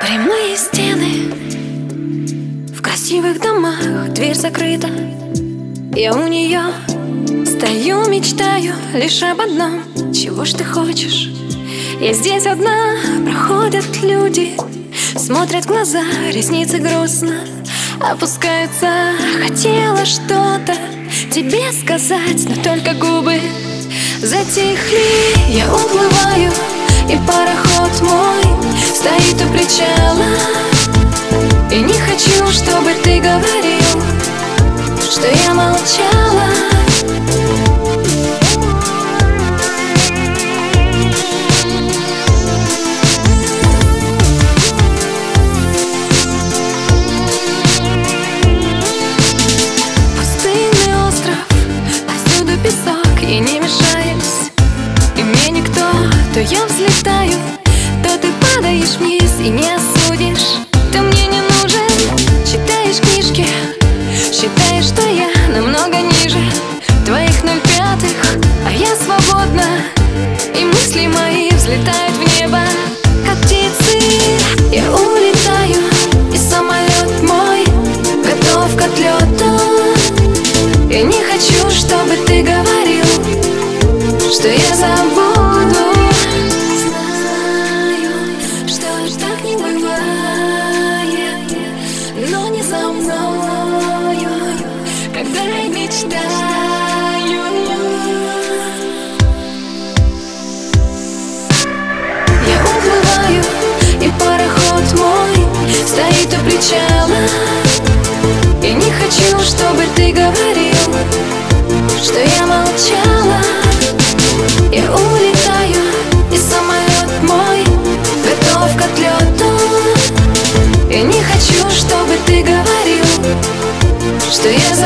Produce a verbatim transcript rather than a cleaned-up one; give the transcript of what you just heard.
Прямые стены в красивых домах, дверь закрыта. Я у нее стою, мечтаю лишь об одном. Чего ж ты хочешь? Я здесь одна, проходят люди, смотрят в глаза, ресницы грустно опускаются. Хотела что-то тебе сказать, но только губы затихли. Я уплываю, и пароход мой стоит у причала. И не хочу, чтобы ты говорил, что я молчала. Пустынный остров, повсюду песок, и не мешаюсь. И мне никто, то я взлетаю, то ты падаешь вниз и не осудишь. Ты мне не нужен, читаешь книжки, считаешь, что я намного ниже твоих ноль пятых, а я свободна, и мысли мои взлетают в небо, как птицы. Я улетаю, и самолет мой готов к отлету. Я не хочу, чтобы ты говорил, что я забуду. Знаю, что ж так не бывает, но не за мною, когда я мечтаю. Я уплываю, и пароход мой стоит у причала. Я не хочу, чтобы ты говорил, что я молчала. Я улетаю, и самолет мой готов к отлету. Я не хочу, чтобы ты говорил, что я